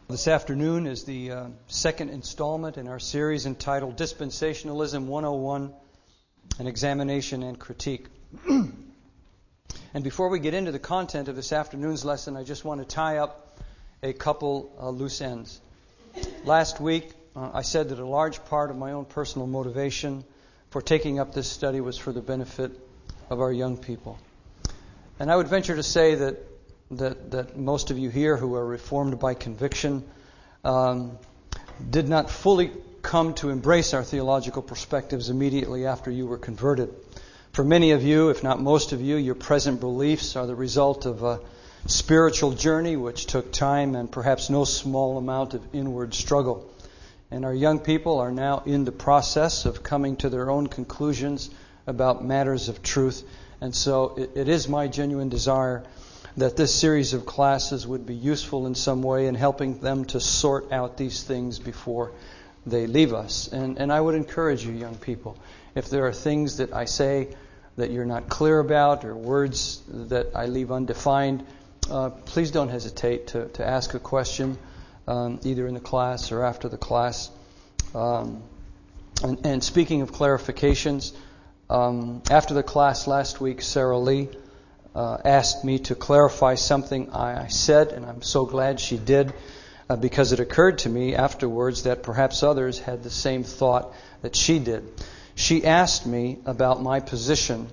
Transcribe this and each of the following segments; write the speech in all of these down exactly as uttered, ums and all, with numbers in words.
This afternoon is the uh, second installment in our series entitled Dispensationalism one oh one, an Examination and Critique. And before we get into the content of this afternoon's lesson, I just want to tie up a couple uh, loose ends. Last week, uh, I said that a large part of my own personal motivation for taking up this study was for the benefit of our young people. And I would venture to say that that, that most of you here who are reformed by conviction um, did not fully come to embrace our theological perspectives immediately after you were converted. For many of you, if not most of you, your present beliefs are the result of a spiritual journey which took time and perhaps no small amount of inward struggle. And our young people are now in the process of coming to their own conclusions about matters of truth. And so it, it is my genuine desire that this series of classes would be useful in some way in helping them to sort out these things before they leave us. And, and I would encourage you, young people, if there are things that I say that you're not clear about or words that I leave undefined, uh, please don't hesitate to, to ask a question, um, either in the class or after the class. Um, and, and speaking of clarifications, um, after the class last week, Sarah Lee Uh, asked me to clarify something I said, and I'm so glad she did, uh, because it occurred to me afterwards that perhaps others had the same thought that she did. She asked me about my position,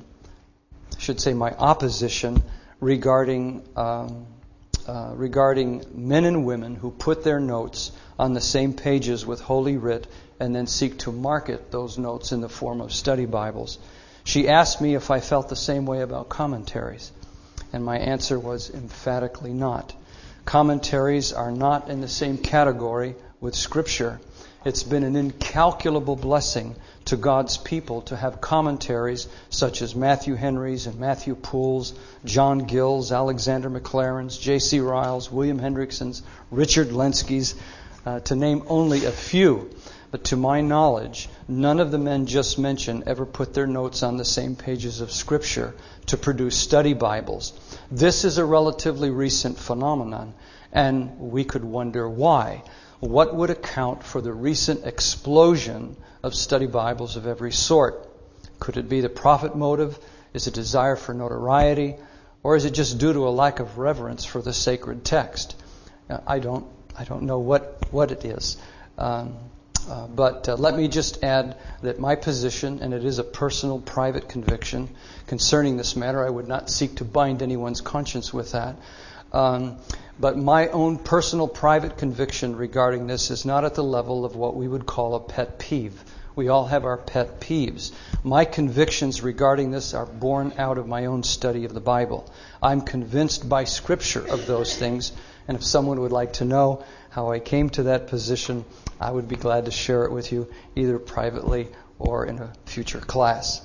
I should say my opposition, regarding um, uh, regarding men and women who put their notes on the same pages with Holy Writ and then seek to market those notes in the form of study Bibles. She asked me if I felt the same way about commentaries, and my answer was emphatically not. Commentaries are not in the same category with Scripture. It's been an incalculable blessing to God's people to have commentaries such as Matthew Henry's and Matthew Poole's, John Gill's, Alexander McLaren's, J C Ryle's, William Hendrickson's, Richard Lenski's, uh, to name only a few. But to my knowledge, none of the men just mentioned ever put their notes on the same pages of Scripture to produce study Bibles. This is a relatively recent phenomenon, and we could wonder why. What would account for the recent explosion of study Bibles of every sort? Could it be the profit motive? Is it desire for notoriety? Or is it just due to a lack of reverence for the sacred text? I don't, I don't know what, what it is. Um, Uh, but uh, let me just add that my position, and it is a personal, private conviction concerning this matter, I would not seek to bind anyone's conscience with that. Um, but my own personal, private conviction regarding this is not at the level of what we would call a pet peeve. We all have our pet peeves. My convictions regarding this are born out of my own study of the Bible. I'm convinced by Scripture of those things, and if someone would like to know how I came to that position, I would be glad to share it with you, either privately or in a future class.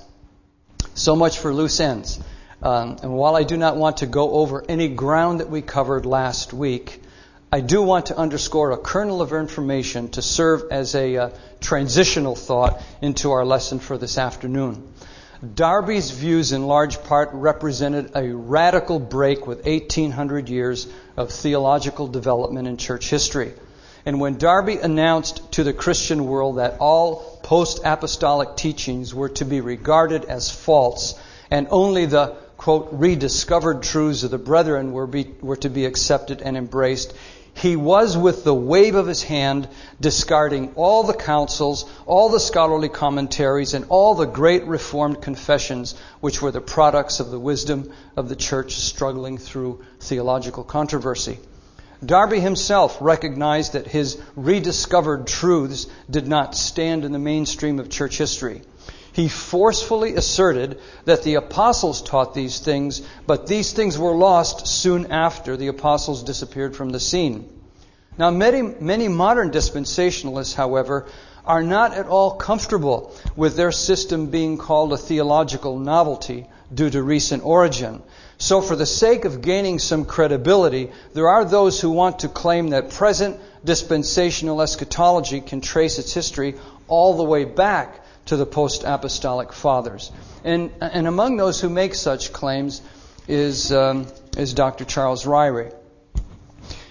So much for loose ends. Um, and while I do not want to go over any ground that we covered last week, I do want to underscore a kernel of information to serve as a uh, transitional thought into our lesson for this afternoon. Darby's views in large part represented a radical break with eighteen hundred years of theological development in church history. And when Darby announced to the Christian world that all post-apostolic teachings were to be regarded as false and only the, quote, rediscovered truths of the brethren were, be, were to be accepted and embraced, he was, with the wave of his hand, discarding all the councils, all the scholarly commentaries, and all the great Reformed confessions which were the products of the wisdom of the church struggling through theological controversy. Darby himself recognized that his rediscovered truths did not stand in the mainstream of church history. He forcefully asserted that the apostles taught these things, but these things were lost soon after the apostles disappeared from the scene. Now, many, many modern dispensationalists, however, are not at all comfortable with their system being called a theological novelty due to recent origin. So for the sake of gaining some credibility, there are those who want to claim that present dispensational eschatology can trace its history all the way back to the post-apostolic fathers. And, and among those who make such claims is, um, is Doctor Charles Ryrie.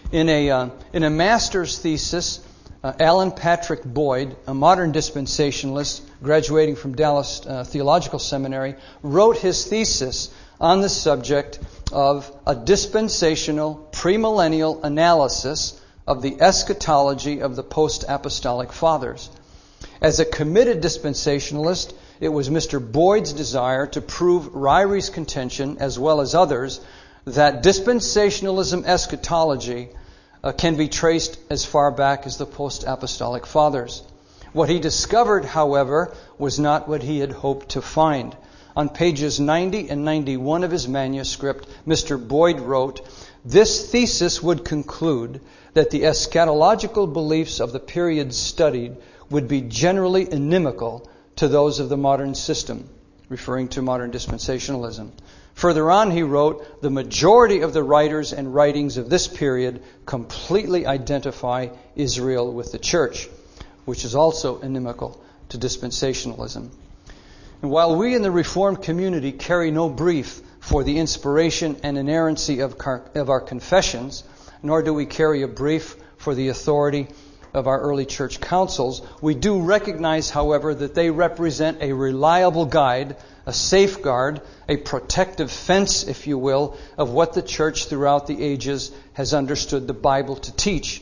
In a, uh, in a master's thesis, uh, Alan Patrick Boyd, a modern dispensationalist graduating from Dallas uh, Theological Seminary, wrote his thesis on the subject of a dispensational premillennial analysis of the eschatology of the post-apostolic fathers. As a committed dispensationalist, it was Mister Boyd's desire to prove Ryrie's contention, as well as others, that dispensationalism eschatology uh, can be traced as far back as the post-apostolic fathers. What he discovered, however, was not what he had hoped to find. On pages ninety and ninety-one of his manuscript, Mister Boyd wrote, "This thesis would conclude that the eschatological beliefs of the period studied would be generally inimical to those of the modern system," referring to modern dispensationalism. Further on, he wrote, "The majority of the writers and writings of this period completely identify Israel with the church," which is also inimical to dispensationalism. And while we in the Reformed community carry no brief for the inspiration and inerrancy of our, of our confessions, nor do we carry a brief for the authority of our early church councils, we do recognize, however, that they represent a reliable guide, a safeguard, a protective fence, if you will, of what the church throughout the ages has understood the Bible to teach.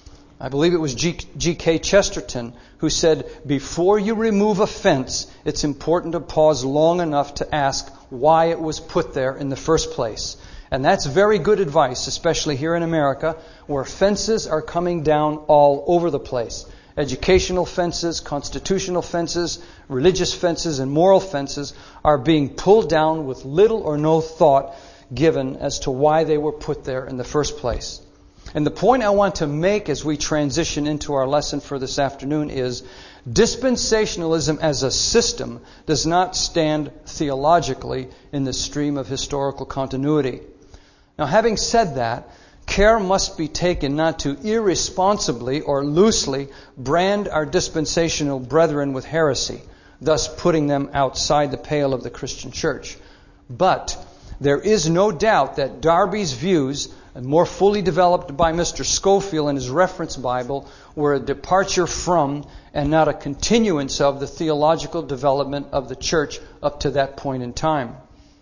I believe it was G K Chesterton who said, "Before you remove a fence, it's important to pause long enough to ask why it was put there in the first place." And that's very good advice, especially here in America, where fences are coming down all over the place. Educational fences, constitutional fences, religious fences, and moral fences are being pulled down with little or no thought given as to why they were put there in the first place. And the point I want to make as we transition into our lesson for this afternoon is dispensationalism as a system does not stand theologically in the stream of historical continuity. Now, having said that, care must be taken not to irresponsibly or loosely brand our dispensational brethren with heresy, thus putting them outside the pale of the Christian church. But there is no doubt that Darby's views, more fully developed by Mister Scofield in his reference Bible, were a departure from and not a continuance of the theological development of the church up to that point in time.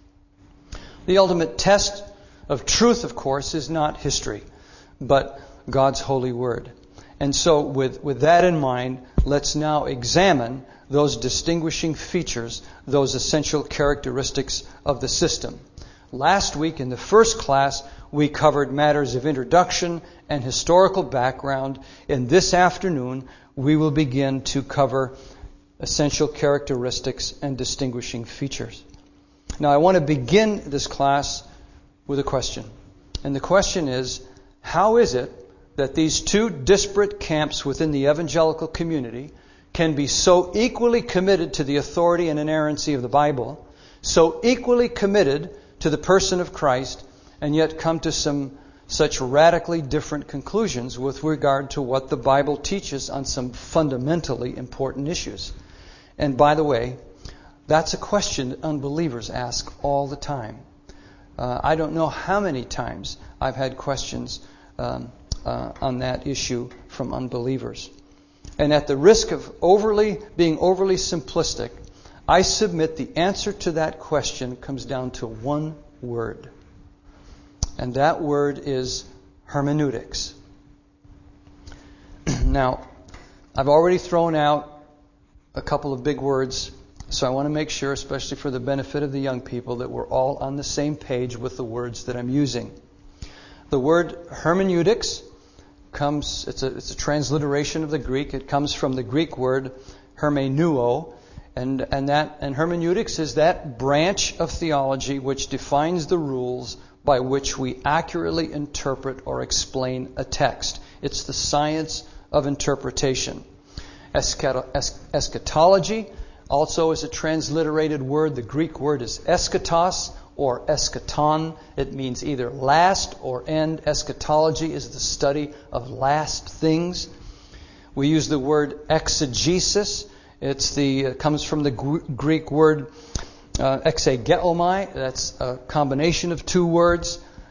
The ultimate test of truth, of course, is not history, but God's holy word. And so with, with that in mind, let's now examine those distinguishing features, those essential characteristics of the system. Last week in the first class, we covered matters of introduction and historical background. And this afternoon, we will begin to cover essential characteristics and distinguishing features. Now, I want to begin this class with a question. And the question is, how is it that these two disparate camps within the evangelical community can be so equally committed to the authority and inerrancy of the Bible, so equally committed to the person of Christ, and yet come to some such radically different conclusions with regard to what the Bible teaches on some fundamentally important issues? And by the way, that's a question that unbelievers ask all the time. Uh, I don't know how many times I've had questions um, uh, on that issue from unbelievers. And at the risk of overly being overly simplistic, I submit the answer to that question comes down to one word. And that word is hermeneutics. Now, I've already thrown out a couple of big words, so I want to make sure, especially for the benefit of the young people, that we're all on the same page with the words that I'm using. The word hermeneutics comes, it's a, it's a transliteration of the Greek. It comes from the Greek word hermeneuo, and, and that and hermeneutics is that branch of theology which defines the rules by which we accurately interpret or explain a text. It's the science of interpretation. Eschatology also is a transliterated word. The Greek word is eschatos or eschaton. It means either last or end. Eschatology is the study of last things. We use the word exegesis. It's the it comes from the Greek word uh, exegeomai. That's a combination of two words.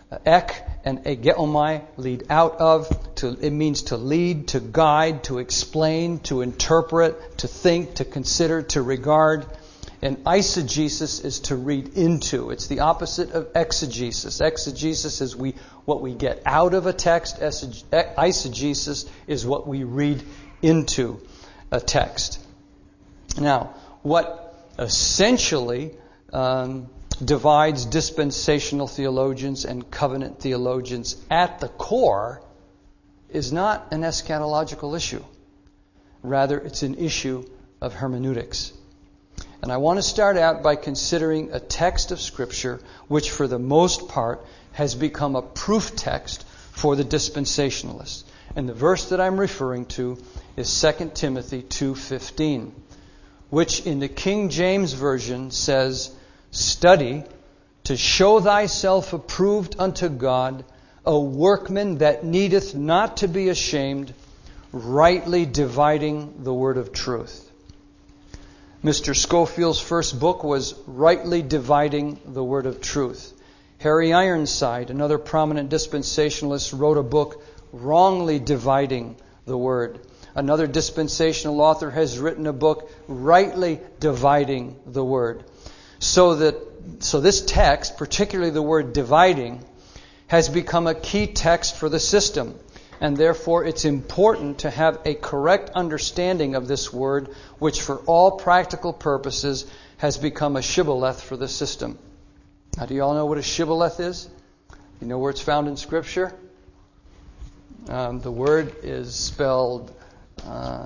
Ek and egeomai, lead out of. To, it means to lead, to guide, to explain, to interpret, to think, to consider, to regard. And eisegesis is to read into. It's the opposite of exegesis. Exegesis is we what we get out of a text. Eisegesis is what we read into a text. Now, what essentially um, divides dispensational theologians and covenant theologians at the core is not an eschatological issue. Rather, it's an issue of hermeneutics. And I want to start out by considering a text of Scripture which, for the most part, has become a proof text for the dispensationalists. And the verse that I'm referring to is Second Timothy two fifteen, which in the King James Version says, "Study to show thyself approved unto God, a workman that needeth not to be ashamed, rightly dividing the word of truth." Mister Scofield's first book was Rightly Dividing the Word of Truth. Harry Ironside, another prominent dispensationalist, wrote a book, Wrongly Dividing the Word. Another dispensational author has written a book, Rightly Dividing the Word. So that so this text, particularly the word dividing, has become a key text for the system. And therefore it's important to have a correct understanding of this word, which for all practical purposes has become a shibboleth for the system. Now, do you all know what a shibboleth is? You know where it's found in Scripture? Um, the word is spelled uh,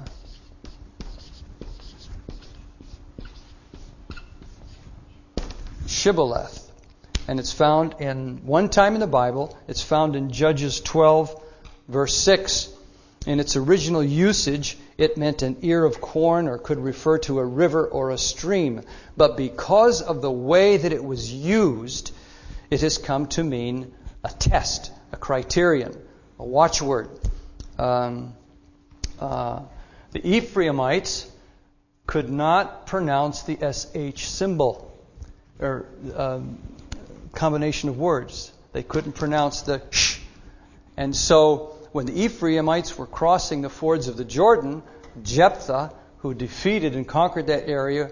shibboleth. And it's found in, one time in the Bible, it's found in Judges twelve, verse six. In its original usage, it meant an ear of corn or could refer to a river or a stream. But because of the way that it was used, it has come to mean a test, a criterion, a watchword. Um, uh, the Ephraimites could not pronounce the S H symbol, or um, combination of words. They couldn't pronounce the sh. And so when the Ephraimites were crossing the fords of the Jordan, Jephthah, who defeated and conquered that area,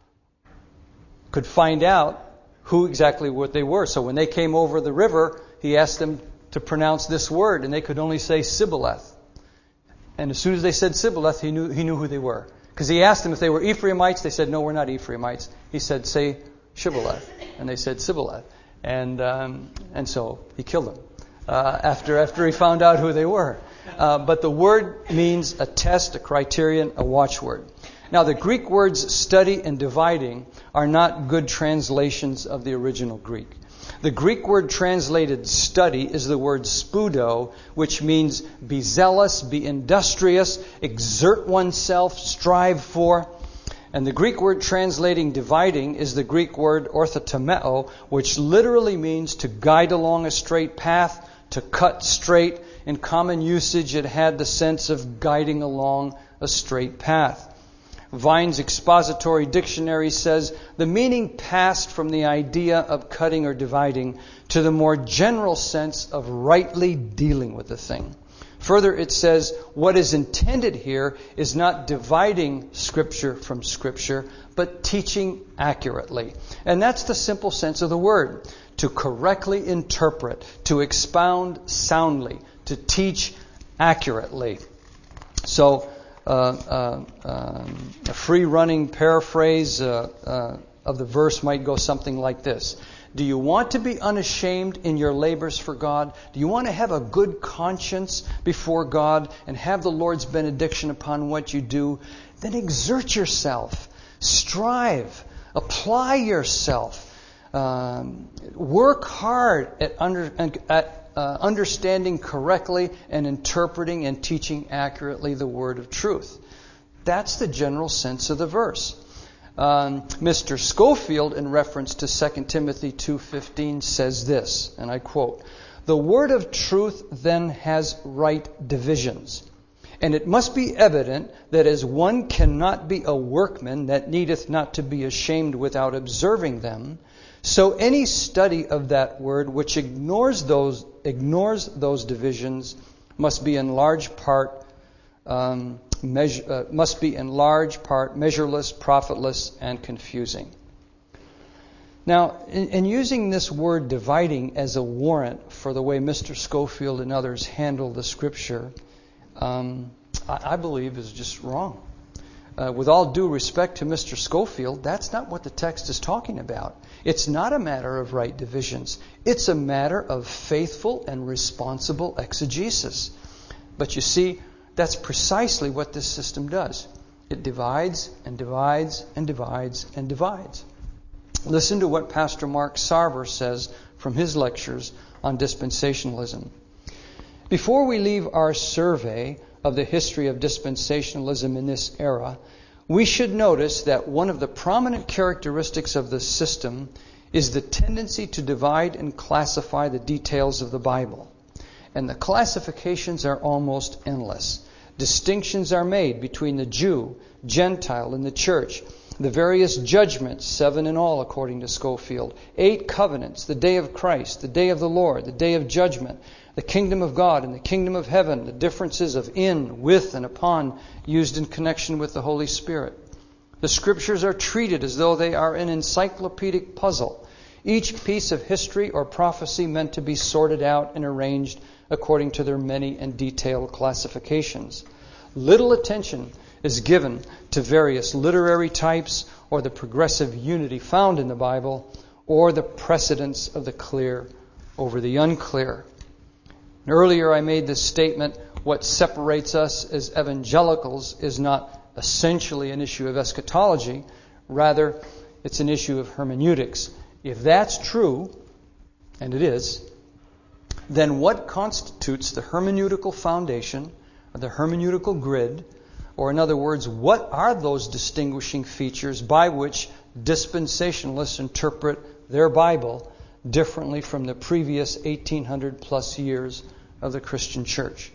could find out who exactly what they were. So when they came over the river, he asked them to pronounce this word, and they could only say Sibboleth. And as soon as they said Sibboleth, he knew he knew who they were. Because he asked them if they were Ephraimites. They said, no, we're not Ephraimites. He said, say Shibboleth. And they said Sibboleth. And um, and so he killed them uh, after after he found out who they were. Uh, but the word means a test, a criterion, a watchword. Now, the Greek words study and dividing are not good translations of the original Greek. The Greek word translated study is the word spudo, which means be zealous, be industrious, exert oneself, strive for. And the Greek word translating dividing is the Greek word orthotomeo, which literally means to guide along a straight path, to cut straight. In common usage, it had the sense of guiding along a straight path. Vine's Expository Dictionary says the meaning passed from the idea of cutting or dividing to the more general sense of rightly dealing with the thing. Further, it says what is intended here is not dividing Scripture from Scripture, but teaching accurately. And that's the simple sense of the word. To correctly interpret, to expound soundly, to teach accurately. So, Uh, uh, um, a free-running paraphrase uh, uh, of the verse might go something like this. Do you want to be unashamed in your labors for God? Do you want to have a good conscience before God and have the Lord's benediction upon what you do? Then exert yourself. Strive. Apply yourself. Um, work hard at, under, at Uh, understanding correctly and interpreting and teaching accurately the word of truth. That's the general sense of the verse. Um, Mister Scofield, in reference to Second Timothy two fifteen, says this, and I quote, "The word of truth then has right divisions. And it must be evident that as one cannot be a workman that needeth not to be ashamed without observing them, So any study of that word which ignores those ignores those divisions must be in large part um, measure, uh, must be in large part measureless, profitless, and confusing. Now, in, in using this word dividing as a warrant for the way Mister Scofield and others handle the Scripture, um, I, I believe is just wrong. Uh, with all due respect to Mister Scofield, that's not what the text is talking about. It's not a matter of right divisions. It's a matter of faithful and responsible exegesis. But you see, that's precisely what this system does. It divides and divides and divides and divides. Listen to what Pastor Mark Sarver says from his lectures on dispensationalism. Before we leave our survey of the history of dispensationalism in this era, we should notice that one of the prominent characteristics of the system is the tendency to divide and classify the details of the Bible. And the classifications are almost endless. Distinctions are made between the Jew, Gentile, and the church. The various judgments, seven in all according to Scofield, eight covenants, the day of Christ, the day of the Lord, the day of judgment, the kingdom of God and the kingdom of heaven, the differences of in, with, and upon used in connection with the Holy Spirit. The Scriptures are treated as though they are an encyclopedic puzzle, each piece of history or prophecy meant to be sorted out and arranged according to their many and detailed classifications. Little attention is given to various literary types or the progressive unity found in the Bible or the precedence of the clear over the unclear. Earlier I made this statement, what separates us as evangelicals is not essentially an issue of eschatology, rather it's an issue of hermeneutics. If that's true, and it is, then what constitutes the hermeneutical foundation, or the hermeneutical grid, or in other words, what are those distinguishing features by which dispensationalists interpret their Bible differently from the previous eighteen hundred plus years of the Christian church?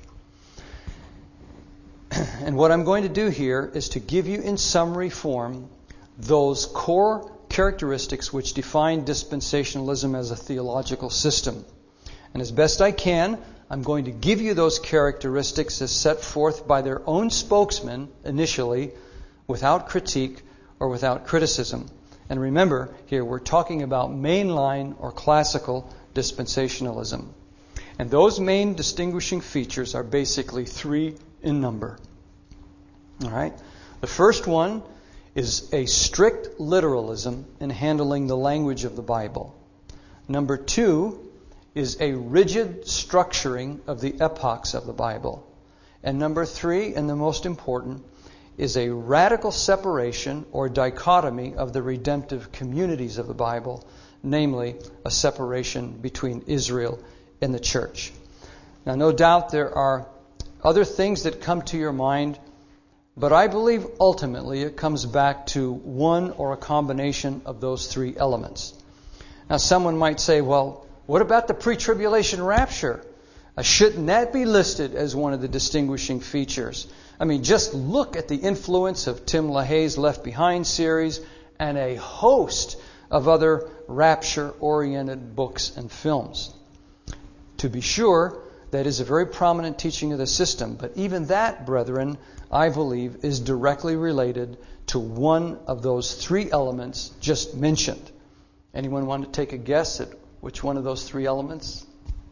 And what I'm going to do here is to give you in summary form those core characteristics which define dispensationalism as a theological system. And as best I can, I'm going to give you those characteristics as set forth by their own spokesman initially, without critique or without criticism. And remember, here we're talking about mainline or classical dispensationalism. And those main distinguishing features are basically three in number. All right? The first one is a strict literalism in handling the language of the Bible. Number two is a rigid structuring of the epochs of the Bible. And number three, and the most important, is a radical separation or dichotomy of the redemptive communities of the Bible, namely a separation between Israel and the church. Now, no doubt there are other things that come to your mind, but I believe ultimately it comes back to one or a combination of those three elements. Now, someone might say, well, what about the pre-tribulation rapture? Uh, shouldn't that be listed as one of the distinguishing features? I mean, just look at the influence of Tim LaHaye's Left Behind series and a host of other rapture-oriented books and films. To be sure, that is a very prominent teaching of the system. But even that, brethren, I believe, is directly related to one of those three elements just mentioned. Anyone want to take a guess at which one of those three elements?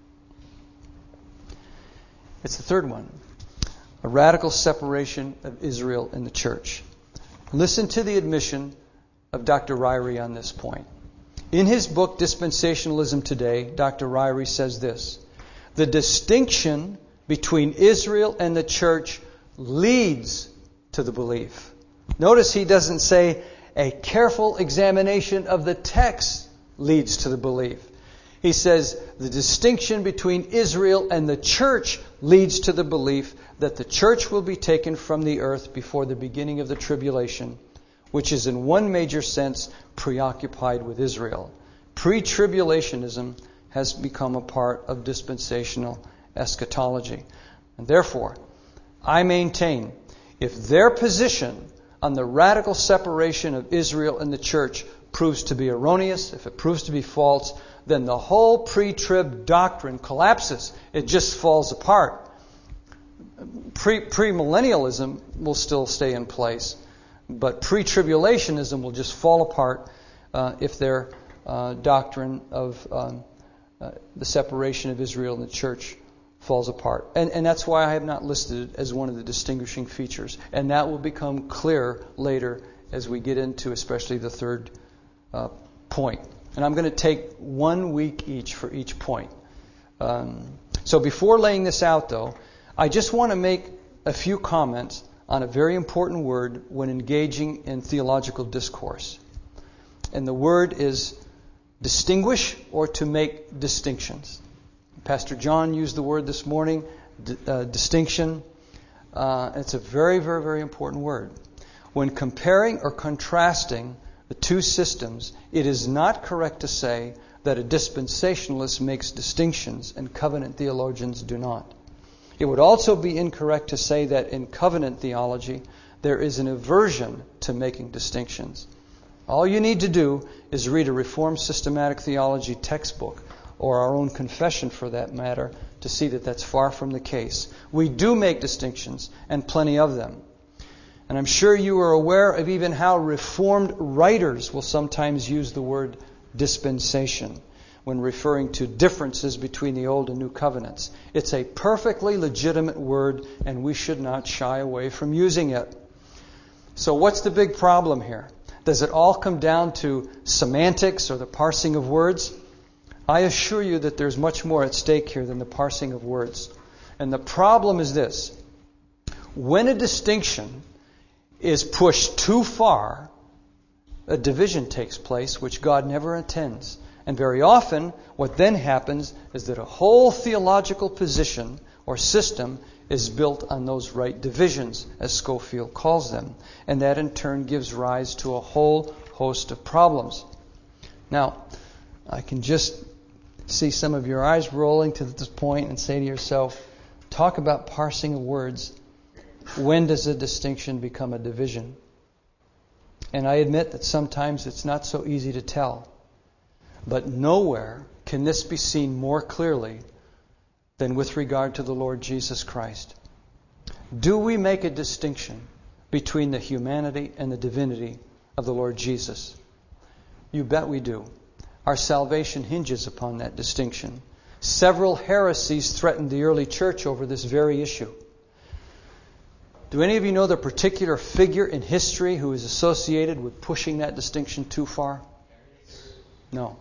It's the third one. A radical separation of Israel and the church. Listen to the admission of Doctor Ryrie on this point. In his book, Dispensationalism Today, Doctor Ryrie says this: the distinction between Israel and the church leads to the belief. Notice he doesn't say a careful examination of the text leads to the belief. He says the distinction between Israel and the church leads to the belief that the church will be taken from the earth before the beginning of the tribulation, which is in one major sense preoccupied with Israel. Pre-tribulationism has become a part of dispensational eschatology. And therefore, I maintain, if their position on the radical separation of Israel and the church proves to be erroneous, if it proves to be false, then the whole pre-trib doctrine collapses. It just falls apart. Pre, premillennialism will still stay in place, but pre-tribulationism will just fall apart uh, if their uh, doctrine of um, uh, the separation of Israel and the church falls apart. And, and that's why I have not listed it as one of the distinguishing features. And that will become clear later as we get into especially the third uh, point. And I'm going to take one week each for each point. Um, so before laying this out, though, I just want to make a few comments on a very important word when engaging in theological discourse. And the word is distinguish, or to make distinctions. Pastor John used the word this morning, d- uh, distinction. Uh, it's a very, very, very important word. When comparing or contrasting the two systems, it is not correct to say that a dispensationalist makes distinctions and covenant theologians do not. It would also be incorrect to say that in covenant theology there is an aversion to making distinctions. All you need to do is read a Reformed systematic theology textbook, or our own confession for that matter, to see that that's far from the case. We do make distinctions, and plenty of them. And I'm sure you are aware of even how Reformed writers will sometimes use the word dispensation when referring to differences between the Old and New Covenants. It's a perfectly legitimate word, and we should not shy away from using it. So what's the big problem here? Does it all come down to semantics or the parsing of words? I assure you that there's much more at stake here than the parsing of words. And the problem is this. When a distinction is pushed too far, a division takes place which God never intends. And very often, what then happens is that a whole theological position or system is built on those right divisions, as Scofield calls them. And that in turn gives rise to a whole host of problems. Now, I can just see some of your eyes rolling to this point and say to yourself, talk about parsing of words. When does a distinction become a division? And I admit that sometimes it's not so easy to tell. But nowhere can this be seen more clearly than with regard to the Lord Jesus Christ. Do we make a distinction between the humanity and the divinity of the Lord Jesus? You bet we do. Our salvation hinges upon that distinction. Several heresies threatened the early church over this very issue. Do any of you know the particular figure in history who is associated with pushing that distinction too far? No.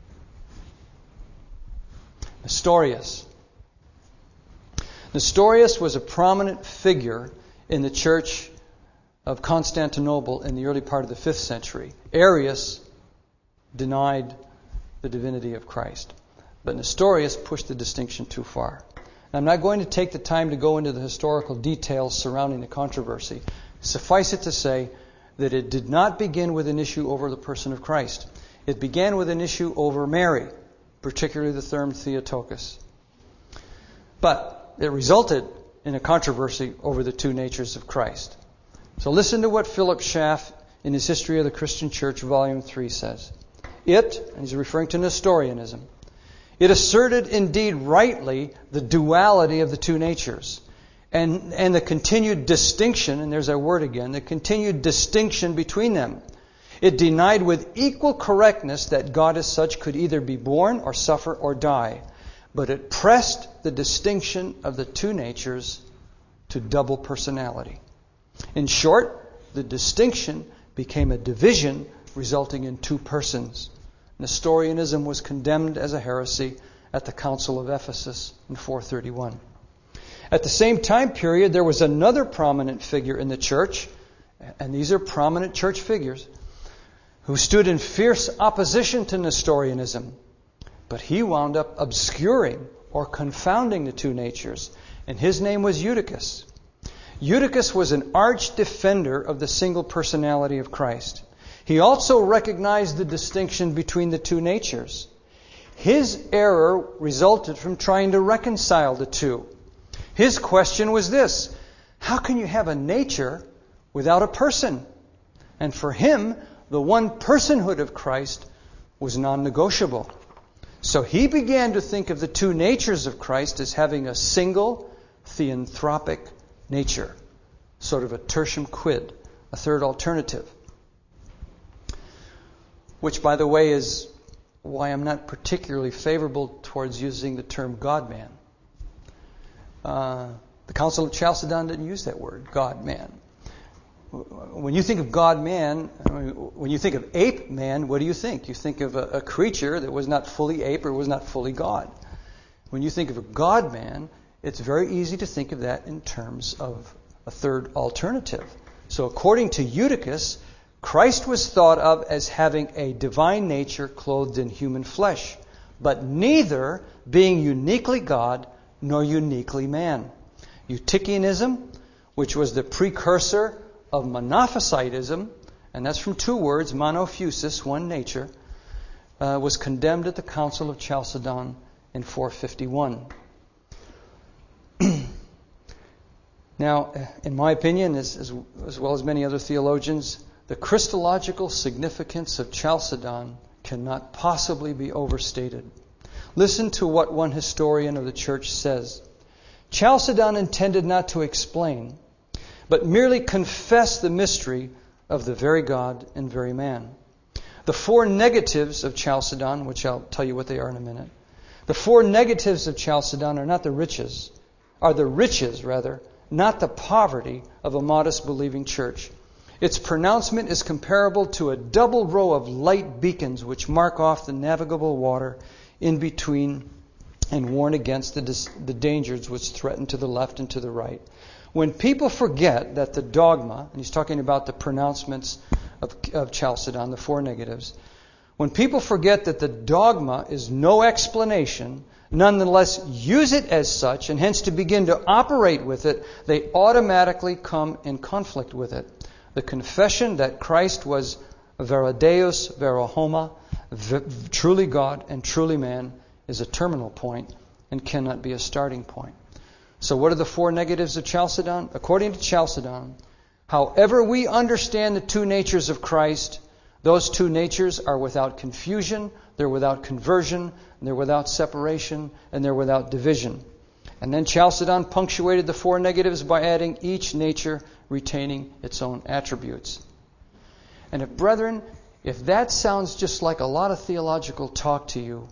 Nestorius. Nestorius was a prominent figure in the church of Constantinople in the early part of the fifth century. Arius denied the divinity of Christ. But Nestorius pushed the distinction too far. Now, I'm not going to take the time to go into the historical details surrounding the controversy. Suffice it to say that it did not begin with an issue over the person of Christ. It began with an issue over Mary, particularly the term Theotokos. But it resulted in a controversy over the two natures of Christ. So listen to what Philip Schaff in his History of the Christian Church, Volume three says. It, and he's referring to Nestorianism, it asserted indeed rightly the duality of the two natures and, and the continued distinction, and there's our word again, the continued distinction between them. It denied with equal correctness that God as such could either be born or suffer or die. But it pressed the distinction of the two natures to double personality. In short, the distinction became a division resulting in two persons. Nestorianism was condemned as a heresy at the Council of Ephesus in four thirty-one. At the same time period, there was another prominent figure in the church, and these are prominent church figures, who stood in fierce opposition to Nestorianism. But he wound up obscuring or confounding the two natures, and his name was Eutychus. Eutychus was an arch defender of the single personality of Christ. He also recognized the distinction between the two natures. His error resulted from trying to reconcile the two. His question was this: how can you have a nature without a person? And for him, the one personhood of Christ was non-negotiable. So he began to think of the two natures of Christ as having a single theanthropic nature, sort of a tertium quid, a third alternative. Which, by the way, is why I'm not particularly favorable towards using the term God-man. Uh, the Council of Chalcedon didn't use that word, God-man. When you think of God-man, when you think of ape-man, what do you think? You think of a, a creature that was not fully ape or was not fully God. When you think of a God-man, it's very easy to think of that in terms of a third alternative. So according to Eutychus, Christ was thought of as having a divine nature clothed in human flesh, but neither being uniquely God nor uniquely man. Eutychianism, which was the precursor of Monophysitism, and that's from two words, monophysis, one nature, uh, was condemned at the Council of Chalcedon in four fifty-one. Now, in my opinion, as, as, as well as many other theologians, the Christological significance of Chalcedon cannot possibly be overstated. Listen to what one historian of the church says. Chalcedon intended not to explain, but merely confess the mystery of the very God and very man. The four negatives of Chalcedon, which I'll tell you what they are in a minute, the four negatives of Chalcedon are not the riches, are the riches, rather, not the poverty of a modest believing church. Its pronouncement is comparable to a double row of light beacons which mark off the navigable water in between and warn against the, dis- the dangers which threaten to the left and to the right. When people forget that the dogma, and he's talking about the pronouncements of, of Chalcedon, the four negatives, when people forget that the dogma is no explanation, nonetheless use it as such, and hence to begin to operate with it, they automatically come in conflict with it. The confession that Christ was vera Deus, vera Homo, v- truly God and truly man, is a terminal point and cannot be a starting point. So what are the four negatives of Chalcedon? According to Chalcedon, however we understand the two natures of Christ, those two natures are without confusion, they're without conversion, they're without separation, and they're without division. And then Chalcedon punctuated the four negatives by adding each nature retaining its own attributes. And if, brethren, if that sounds just like a lot of theological talk to you,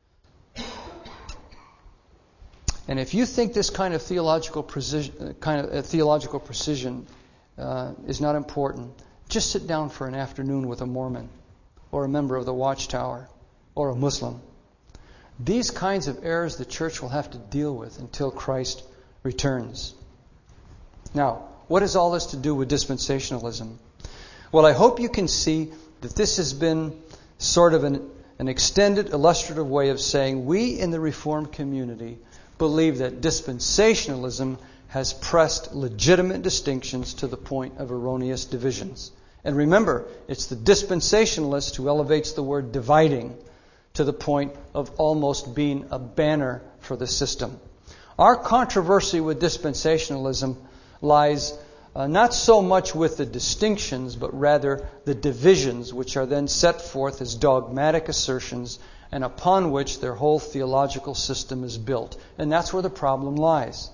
and if you think this kind of theological precision, kind of uh, theological precision uh, is not important, just sit down for an afternoon with a Mormon or a member of the Watchtower or a Muslim. These kinds of errors the church will have to deal with until Christ returns. Now, what has all this to do with dispensationalism? Well, I hope you can see that this has been sort of an, an extended, illustrative way of saying we in the Reformed community believe that dispensationalism has pressed legitimate distinctions to the point of erroneous divisions. And remember, it's the dispensationalist who elevates the word dividing to the point of almost being a banner for the system. Our controversy with dispensationalism lies uh, not so much with the distinctions, but rather the divisions, which are then set forth as dogmatic assertions and upon which their whole theological system is built. And that's where the problem lies.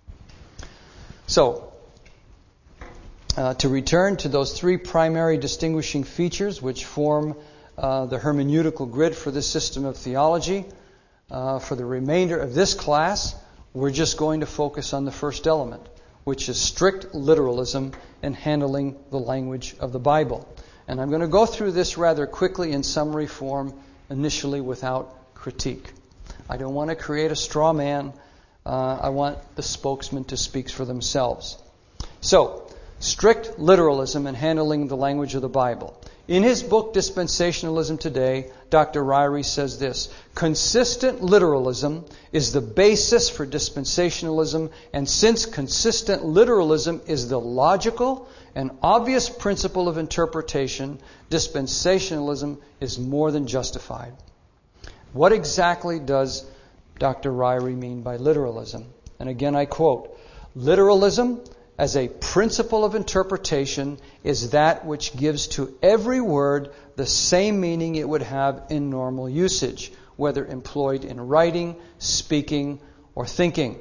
So, uh, to return to those three primary distinguishing features which form uh, the hermeneutical grid for this system of theology, uh, for the remainder of this class, we're just going to focus on the first element, which is strict literalism and handling the language of the Bible. And I'm going to go through this rather quickly in summary form, initially without critique. I don't want to create a straw man. Uh, I want the spokesman to speak for themselves. So, strict literalism and handling the language of the Bible. In his book, Dispensationalism Today, Doctor Ryrie says this: consistent literalism is the basis for dispensationalism, and since consistent literalism is the logical and obvious principle of interpretation, dispensationalism is more than justified. What exactly does Doctor Ryrie mean by literalism? And again I quote, literalism as a principle of interpretation is that which gives to every word the same meaning it would have in normal usage, whether employed in writing, speaking, or thinking.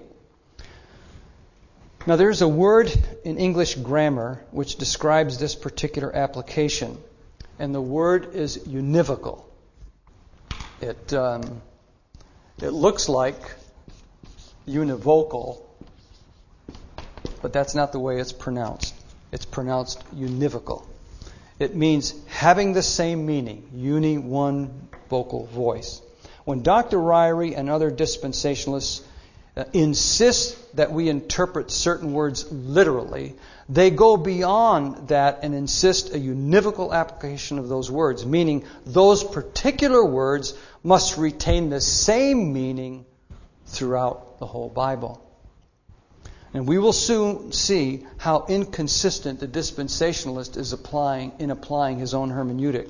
Now, there's a word in English grammar which describes this particular application, and the word is univocal. It um, it looks like univocal, but that's not the way it's pronounced. It's pronounced univocal. It means having the same meaning, uni, one vocal voice. When Doctor Ryrie and other dispensationalists uh, insist that we interpret certain words literally, they go beyond that and insist a univocal application of those words, meaning those particular words must retain the same meaning throughout the whole Bible. And we will soon see how inconsistent the dispensationalist is applying in applying his own hermeneutic.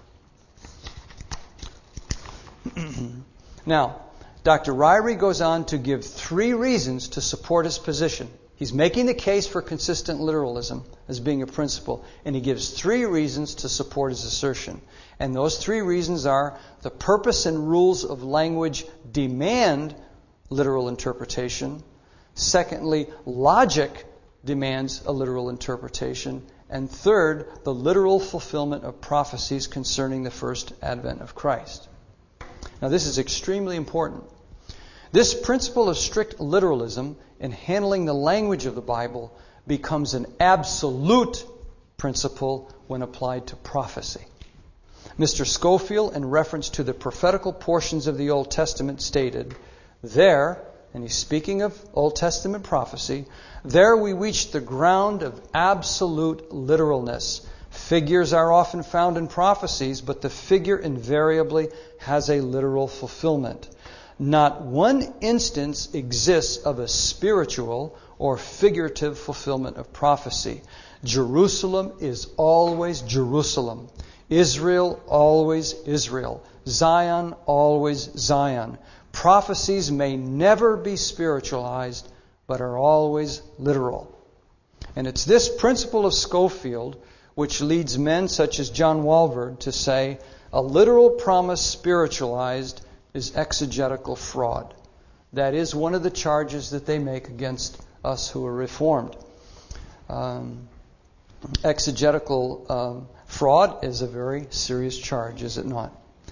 Now, Doctor Ryrie goes on to give three reasons to support his position. He's making the case for consistent literalism as being a principle, and he gives three reasons to support his assertion. And those three reasons are: the purpose and rules of language demand literal interpretation. Secondly, logic demands a literal interpretation. And third, the literal fulfillment of prophecies concerning the first advent of Christ. Now, this is extremely important. This principle of strict literalism in handling the language of the Bible becomes an absolute principle when applied to prophecy. Mister Scofield, in reference to the prophetical portions of the Old Testament, stated, "There," and he's speaking of Old Testament prophecy, "there we reach the ground of absolute literalness. Figures are often found in prophecies, but the figure invariably has a literal fulfillment. Not one instance exists of a spiritual or figurative fulfillment of prophecy. Jerusalem is always Jerusalem. Israel always Israel. Zion always Zion. Prophecies may never be spiritualized, but are always literal." And it's this principle of Scofield which leads men such as John Walvoord to say, a literal promise spiritualized is exegetical fraud. That is one of the charges that they make against us who are Reformed. Um, exegetical um, fraud is a very serious charge, is it not?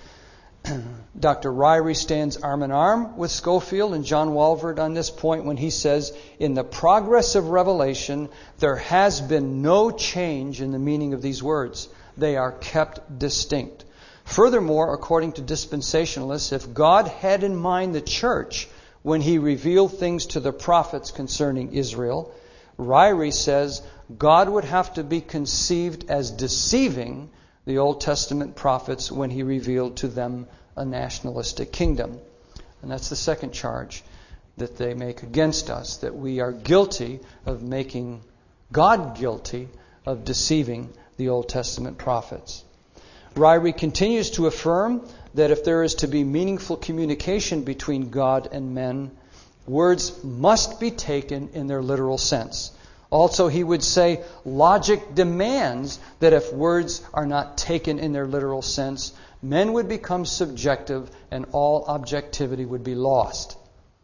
Doctor Ryrie stands arm in arm with Scofield and John Walvoord on this point when he says, in the progress of revelation, there has been no change in the meaning of these words. They are kept distinct. Furthermore, according to dispensationalists, if God had in mind the church when He revealed things to the prophets concerning Israel, Ryrie says God would have to be conceived as deceiving the Old Testament prophets when He revealed to them a nationalistic kingdom. And that's the second charge that they make against us, that we are guilty of making God guilty of deceiving the Old Testament prophets. Ryrie continues to affirm that if there is to be meaningful communication between God and men, words must be taken in their literal sense. Also, he would say logic demands that if words are not taken in their literal sense, men would become subjective and all objectivity would be lost.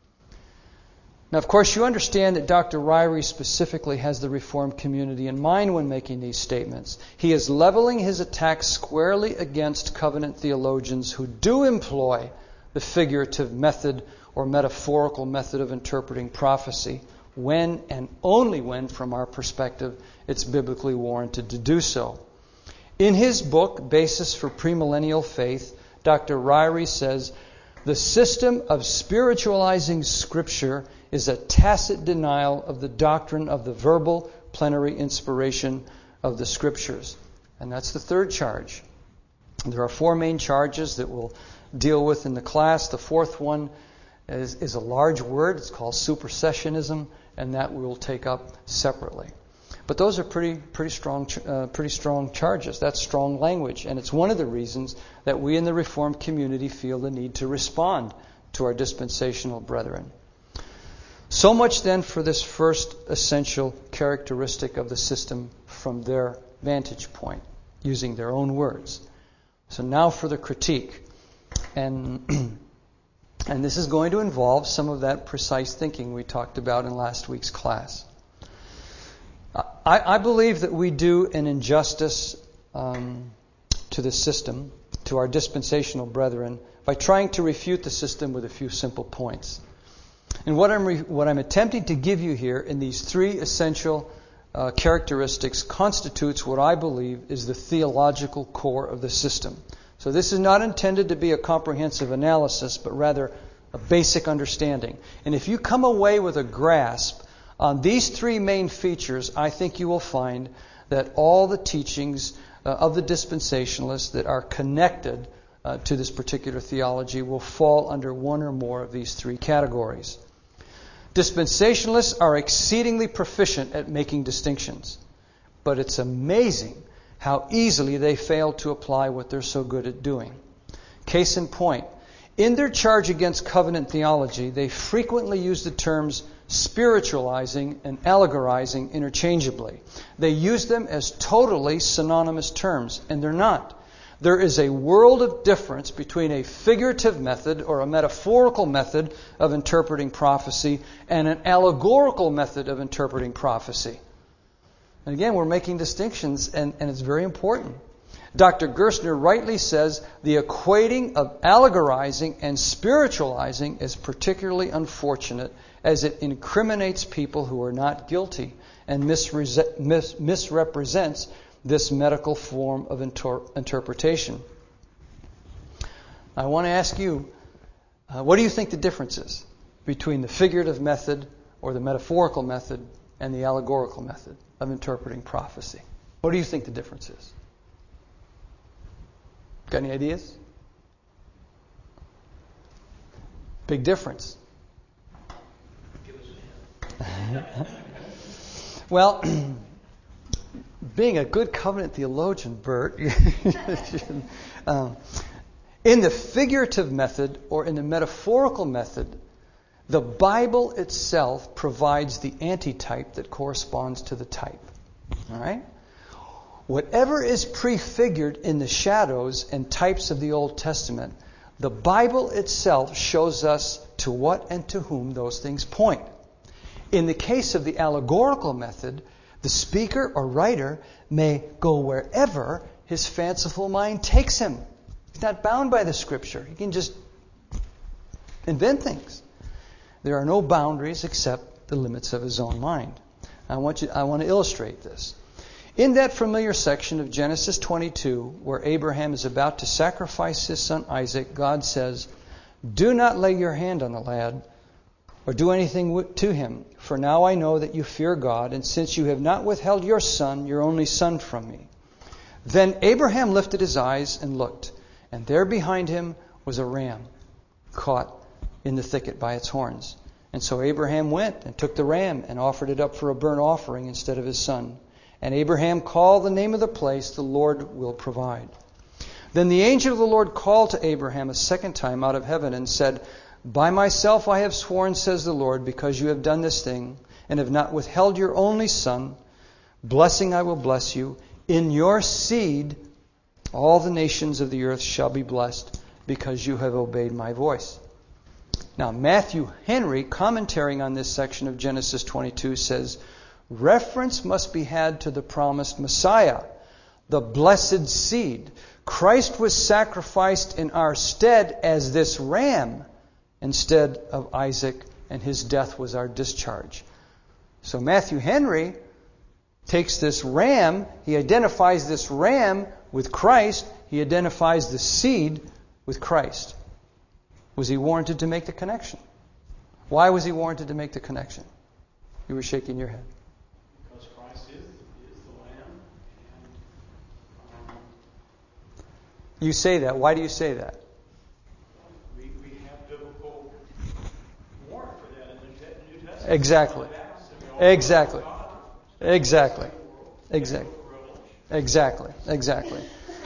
Now, of course, you understand that Doctor Ryrie specifically has the Reformed community in mind when making these statements. He is leveling his attack squarely against covenant theologians who do employ the figurative method or metaphorical method of interpreting prophecy when and only when, from our perspective, it's biblically warranted to do so. In his book, Basis for Premillennial Faith, Doctor Ryrie says, the system of spiritualizing Scripture is a tacit denial of the doctrine of the verbal plenary inspiration of the Scriptures. And that's the third charge. There are four main charges that we'll deal with in the class. The fourth one is, is a large word. It's called supersessionism, and that we'll take up separately. But those are pretty pretty strong uh, pretty strong charges. That's strong language, and it's one of the reasons that we in the Reformed community feel the need to respond to our dispensational brethren. So much then for this first essential characteristic of the system from their vantage point, using their own words. So now for the critique. And and this is going to involve some of that precise thinking we talked about in last week's class. I, I believe that we do an injustice um, to the system, to our dispensational brethren, by trying to refute the system with a few simple points. And what I'm re- what I'm attempting to give you here in these three essential uh, characteristics constitutes what I believe is the theological core of the system. So this is not intended to be a comprehensive analysis, but rather a basic understanding. And if you come away with a grasp on these three main features, I think you will find that all the teachings uh, of the dispensationalists that are connected uh, to this particular theology will fall under one or more of these three categories. Dispensationalists are exceedingly proficient at making distinctions, but it's amazing how easily they fail to apply what they're so good at doing. Case in point, in their charge against covenant theology, they frequently use the terms spiritualizing and allegorizing interchangeably. They use them as totally synonymous terms, and they're not. There is a world of difference between a figurative method or a metaphorical method of interpreting prophecy and an allegorical method of interpreting prophecy. And again, we're making distinctions, and, and it's very important. Doctor Gerstner rightly says the equating of allegorizing and spiritualizing is particularly unfortunate, as it incriminates people who are not guilty and misre- mis- misrepresents this medical form of inter- interpretation. I want to ask you, uh, what do you think the difference is between the figurative method or the metaphorical method and the allegorical method of interpreting prophecy? What do you think the difference is? Got any ideas? Big difference. Well, being a good covenant theologian, Bert, um, in the figurative method or in the metaphorical method, the Bible itself provides the antitype that corresponds to the type. All right? Whatever is prefigured in the shadows and types of the Old Testament, the Bible itself shows us to what and to whom those things point. In the case of the allegorical method, the speaker or writer may go wherever his fanciful mind takes him. He's not bound by the Scripture. He can just invent things. There are no boundaries except the limits of his own mind. I want you, I want to illustrate this. In that familiar section of Genesis twenty-two, where Abraham is about to sacrifice his son Isaac, God says, "Do not lay your hand on the lad or do anything to him, for now I know that you fear God, and since you have not withheld your son, your only son, from me." Then Abraham lifted his eyes and looked, and there behind him was a ram caught in the thicket by its horns. And so Abraham went and took the ram and offered it up for a burnt offering instead of his son. And Abraham called the name of the place, "The Lord will provide." Then the angel of the Lord called to Abraham a second time out of heaven and said, "By myself I have sworn, says the Lord, because you have done this thing and have not withheld your only son, blessing I will bless you. In your seed all the nations of the earth shall be blessed, because you have obeyed my voice." Now, Matthew Henry, commentating on this section of Genesis twenty-two, says, reference must be had to the promised Messiah, the blessed seed. Christ was sacrificed in our stead as this ram instead of Isaac, and his death was our discharge. So Matthew Henry takes this ram, he identifies this ram with Christ, he identifies the seed with Christ. Was he warranted to make the connection? Why was he warranted to make the connection? You were shaking your head. Because Christ is, is the Lamb. And, um, you say that. Why do you say that? We, we have biblical warrant for that in the New Testament. Exactly. Exactly. Exactly. Exactly. Exactly. Exactly.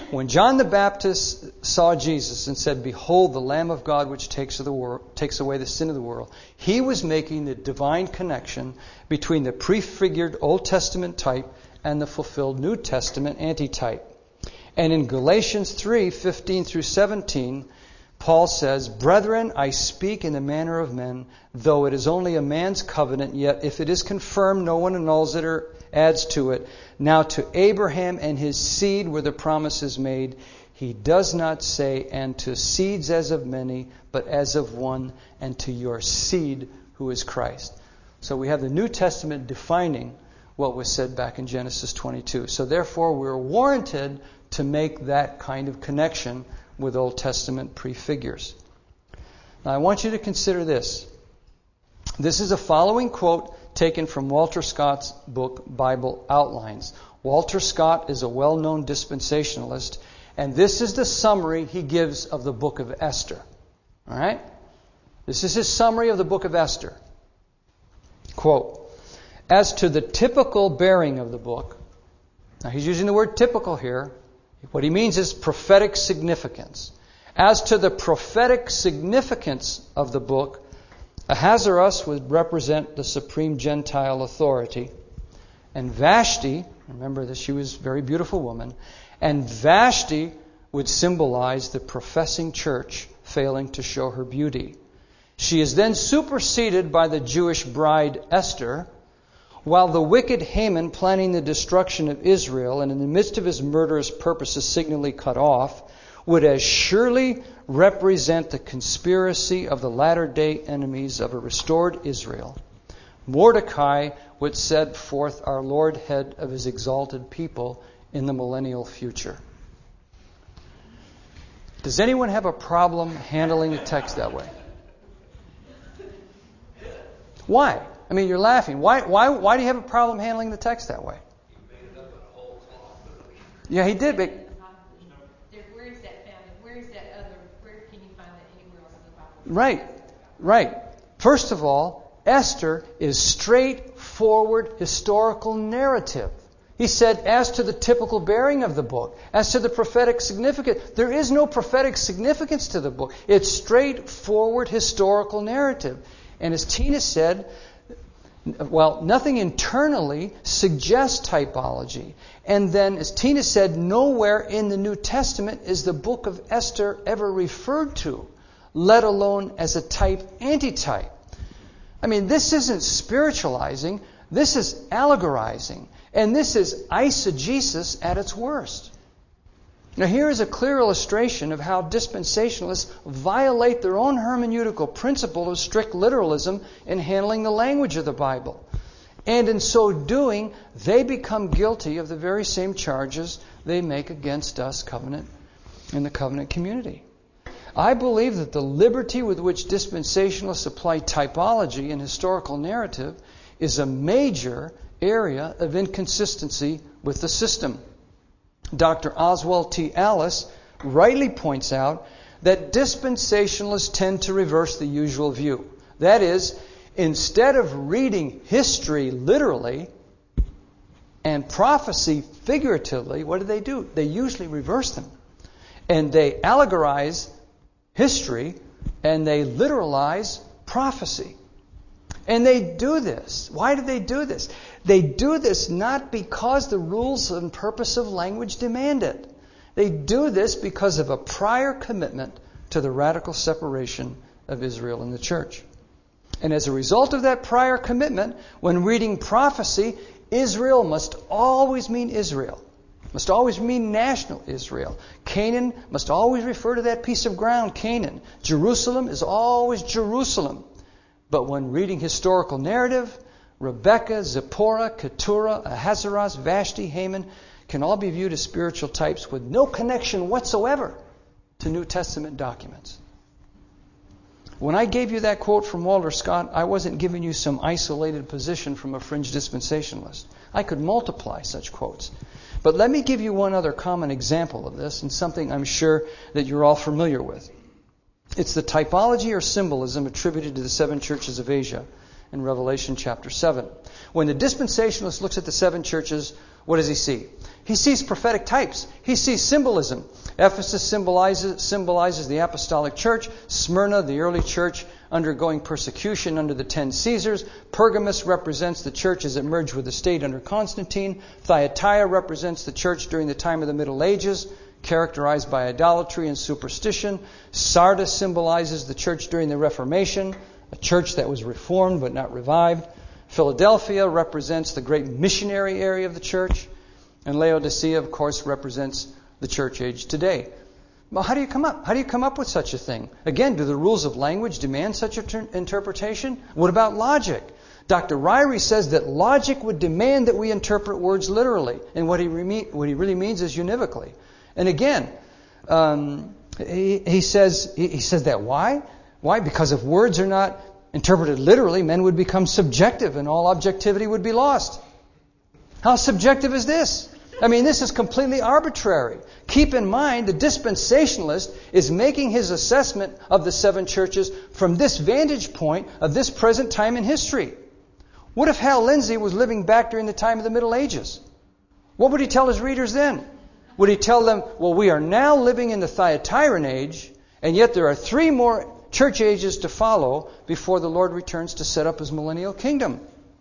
When John the Baptist saw Jesus and said, "Behold, the Lamb of God which takes, of the world, takes away the sin of the world," he was making the divine connection between the prefigured Old Testament type and the fulfilled New Testament antitype. And in Galatians three, fifteen through seventeen, Paul says, "Brethren, I speak in the manner of men, though it is only a man's covenant, yet if it is confirmed, no one annuls it or adds to it. Now to Abraham and his seed were the promises made. He does not say, and to seeds as of many, but as of one, and to your seed who is Christ." So we have the New Testament defining what was said back in Genesis twenty-two. So therefore we're warranted to make that kind of connection with Old Testament prefigures. Now I want you to consider this. This is a following quote taken from Walter Scott's book, Bible Outlines. Walter Scott is a well-known dispensationalist, and this is the summary he gives of the book of Esther. All right? This is his summary of the book of Esther. Quote, "As to the typical bearing of the book," now he's using the word typical here. What he means is prophetic significance. "As to the prophetic significance of the book, Ahasuerus would represent the supreme Gentile authority. And Vashti, remember that she was a very beautiful woman, and Vashti would symbolize the professing church failing to show her beauty. She is then superseded by the Jewish bride Esther, while the wicked Haman, planning the destruction of Israel and in the midst of his murderous purposes signally cut off, would as surely represent the conspiracy of the latter-day enemies of a restored Israel. Mordecai would set forth our Lord, head of his exalted people in the millennial future." Does anyone have a problem handling the text that way? Why? I mean, you're laughing. Why, why, why do you have a problem handling the text that way? Yeah, he did. But where is that found? Where is that other? Where can you find that anywhere else in the Bible? Right, right. First of all, Esther is straightforward historical narrative. He said, as to the typical bearing of the book, as to the prophetic significance, there is no prophetic significance to the book. It's straightforward historical narrative. And as Tina said, well, nothing internally suggests typology. And then, as Tina said, nowhere in the New Testament is the book of Esther ever referred to, let alone as a type antitype. I mean, this isn't spiritualizing. This is allegorizing. And this is eisegesis at its worst. Now, here is a clear illustration of how dispensationalists violate their own hermeneutical principle of strict literalism in handling the language of the Bible. And in so doing, they become guilty of the very same charges they make against us covenant in the covenant community. I believe that the liberty with which dispensationalists apply typology and historical narrative is a major area of inconsistency with the system. Doctor Oswald T. Alice rightly points out that dispensationalists tend to reverse the usual view. That is, instead of reading history literally and prophecy figuratively, what do they do? They usually reverse them. And they allegorize history and they literalize prophecy. And they do this. Why do they do this? They do this not because the rules and purpose of language demand it. They do this because of a prior commitment to the radical separation of Israel and the church. And as a result of that prior commitment, when reading prophecy, Israel must always mean Israel. Must always mean national Israel. Canaan must always refer to that piece of ground, Canaan. Jerusalem is always Jerusalem. But when reading historical narrative, Rebecca, Zipporah, Keturah, Ahasuerus, Vashti, Haman can all be viewed as spiritual types with no connection whatsoever to New Testament documents. When I gave you that quote from Walter Scott, I wasn't giving you some isolated position from a fringe dispensationalist. I could multiply such quotes. But let me give you one other common example of this, and something I'm sure that you're all familiar with. It's the typology or symbolism attributed to the seven churches of Asia. in Revelation chapter seven. When the dispensationalist looks at the seven churches, what does he see? He sees prophetic types. He sees symbolism. Ephesus symbolizes, symbolizes the apostolic church. Smyrna, the early church, undergoing persecution under the ten Caesars. Pergamos represents the church as it merged with the state under Constantine. Thyatira represents the church during the time of the Middle Ages, characterized by idolatry and superstition. Sardis symbolizes the church during the Reformation, a church that was reformed but not revived. Philadelphia represents the great missionary area of the church. And Laodicea, of course, represents the church age today. Well, how do you come up? How do you come up with such a thing? Again, do the rules of language demand such an ter- interpretation? What about logic? Doctor Ryrie says that logic would demand that we interpret words literally. And what he, re- what he really means is univocally. And again, um, he, he says he, he says that why? Why? Because if words are not interpreted literally, men would become subjective and all objectivity would be lost. How subjective is this? I mean, this is completely arbitrary. Keep in mind, the dispensationalist is making his assessment of the seven churches from this vantage point of this present time in history. What if Hal Lindsey was living back during the time of the Middle Ages? What would he tell his readers then? Would he tell them, well, we are now living in the Thyatiran age, and yet there are three more church ages to follow before the Lord returns to set up His millennial kingdom?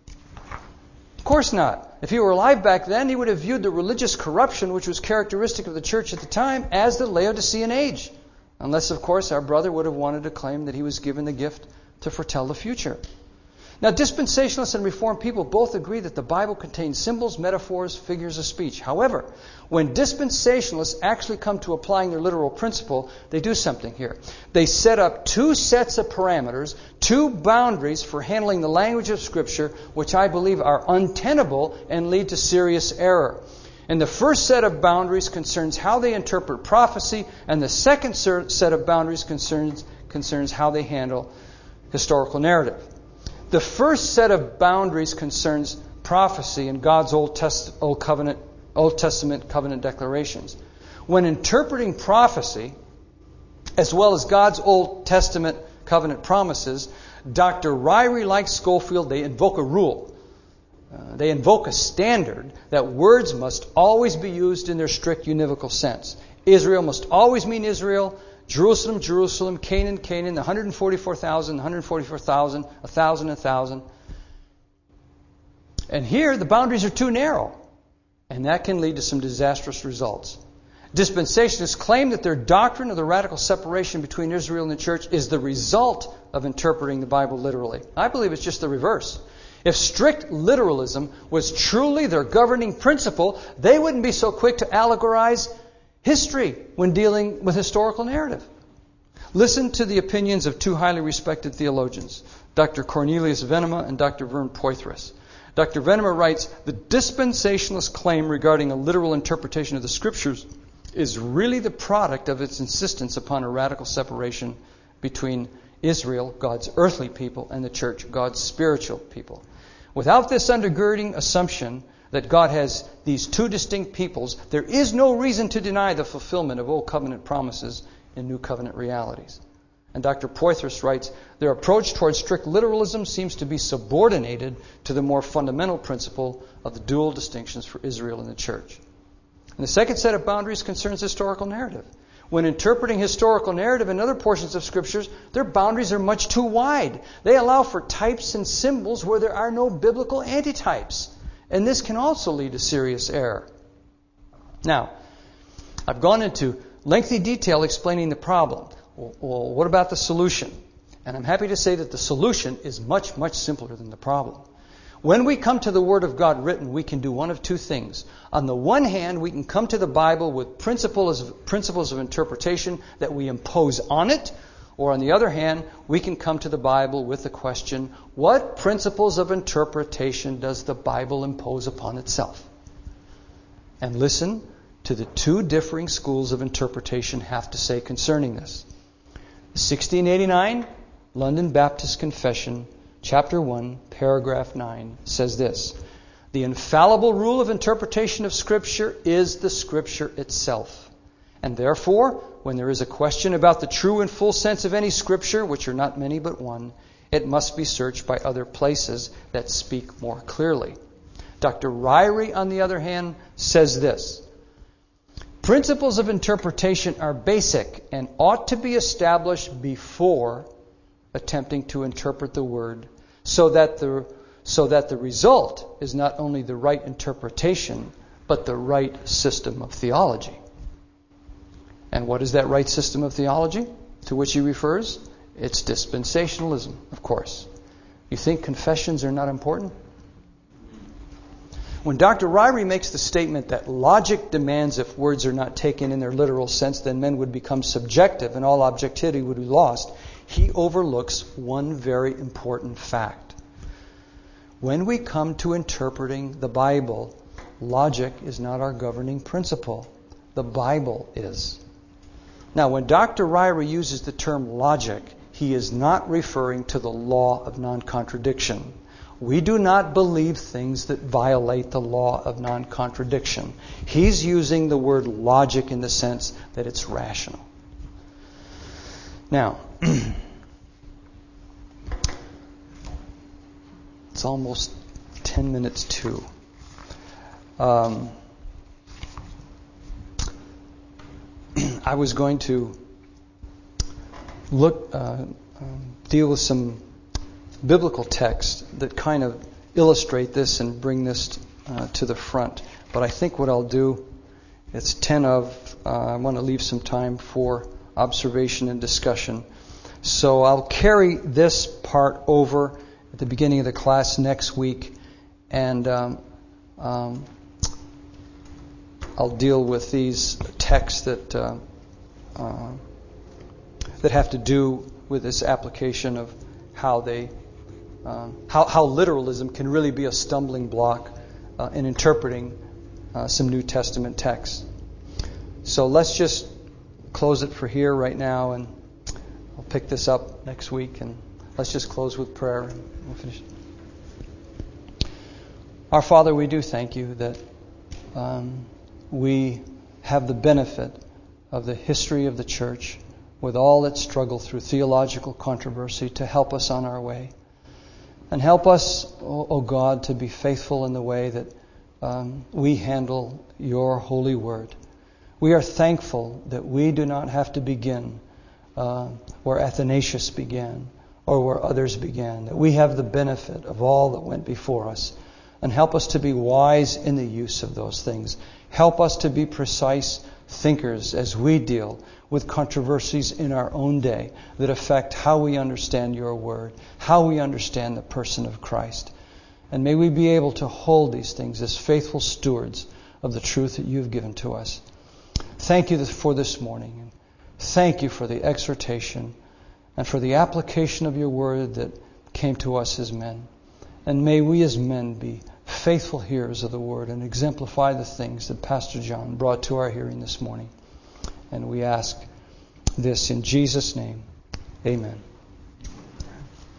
Of course not. If he were alive back then, he would have viewed the religious corruption which was characteristic of the church at the time as the Laodicean age. Unless, of course, our brother would have wanted to claim that he was given the gift to foretell the future. Now, dispensationalists and Reformed people both agree that the Bible contains symbols, metaphors, figures of speech. However, when dispensationalists actually come to applying their literal principle, they do something here. They set up two sets of parameters, two boundaries for handling the language of Scripture, which I believe are untenable and lead to serious error. And the first set of boundaries concerns how they interpret prophecy, and the second set of boundaries concerns, concerns how they handle historical narrative. The first set of boundaries concerns prophecy and God's Old, Test, Old, Covenant, Old Testament covenant declarations. When interpreting prophecy, as well as God's Old Testament covenant promises, Doctor Ryrie, like Schofield, they invoke a rule. Uh, they invoke a standard that words must always be used in their strict univocal sense. Israel must always mean Israel. Jerusalem, Jerusalem, Canaan, Canaan, one hundred forty-four thousand, one hundred forty-four thousand, one thousand, one thousand. And here the boundaries are too narrow. And that can lead to some disastrous results. Dispensationalists claim that their doctrine of the radical separation between Israel and the church is the result of interpreting the Bible literally. I believe it's just the reverse. If strict literalism was truly their governing principle, they wouldn't be so quick to allegorize history when dealing with historical narrative. Listen to the opinions of two highly respected theologians, Doctor Cornelius Venema and Doctor Vern Poythress. Doctor Venema writes, the dispensationalist claim regarding a literal interpretation of the Scriptures is really the product of its insistence upon a radical separation between Israel, God's earthly people, and the church, God's spiritual people. Without this undergirding assumption that God has these two distinct peoples, there is no reason to deny the fulfillment of Old Covenant promises in New Covenant realities. And Doctor Poythress writes, their approach towards strict literalism seems to be subordinated to the more fundamental principle of the dual distinctions for Israel and the church. And the second set of boundaries concerns historical narrative. When interpreting historical narrative in other portions of Scriptures, their boundaries are much too wide. They allow for types and symbols where there are no biblical antitypes. And this can also lead to serious error. Now, I've gone into lengthy detail explaining the problem. Well, what about the solution? And I'm happy to say that the solution is much, much simpler than the problem. When we come to the Word of God written, we can do one of two things. On the one hand, we can come to the Bible with principles of, principles of interpretation that we impose on it. Or on the other hand, we can come to the Bible with the question, what principles of interpretation does the Bible impose upon itself? And listen to the two differing schools of interpretation have to say concerning this. The sixteen eighty-nine London Baptist Confession, chapter one, paragraph nine, says this: the infallible rule of interpretation of Scripture is the Scripture itself. And therefore, when there is a question about the true and full sense of any Scripture, which are not many but one, It must be searched by other places that speak more clearly. Doctor Ryrie, on the other hand, says this: principles of interpretation are basic and ought to be established before attempting to interpret the Word, so that the so that the result is not only the right interpretation, but the right system of theology. And what is that right system of theology to which he refers? It's dispensationalism, of course. You think confessions are not important? When Doctor Ryrie makes the statement that logic demands if words are not taken in their literal sense, then men would become subjective and all objectivity would be lost, he overlooks one very important fact. When we come to interpreting the Bible, logic is not our governing principle. The Bible is. Now, when Doctor Ryrie uses the term logic, he is not referring to the law of non-contradiction. We do not believe things that violate the law of non-contradiction. He's using the word logic in the sense that it's rational. Now, it's almost ten minutes to. Um, I was going to look, uh, um, deal with some biblical texts that kind of illustrate this and bring this uh, to the front. But I think what I'll do, it's ten of, uh, I want to leave some time for observation and discussion. So I'll carry this part over at the beginning of the class next week, and um, um, I'll deal with these texts that uh, uh, that have to do with this application of how they uh, how, how literalism can really be a stumbling block uh, in interpreting uh, some New Testament texts. So let's just close it for here right now, and I'll pick this up next week, and let's just close with prayer and we'll finish. Our Father, we do thank you that um, we have the benefit of the history of the church with all its struggle through theological controversy to help us on our way. And help us, O oh God, to be faithful in the way that um, we handle your holy word. We are thankful that we do not have to begin uh, where Athanasius began or where others began, that we have the benefit of all that went before us. And help us to be wise in the use of those things. Help us to be precise thinkers as we deal with controversies in our own day that affect how we understand your word, how we understand the person of Christ. And may we be able to hold these things as faithful stewards of the truth that you've given to us. Thank you for this morning. Thank you for the exhortation and for the application of your word that came to us as men. And may we as men be faithful hearers of the word and exemplify the things that Pastor John brought to our hearing this morning. And we ask this in Jesus' name. Amen.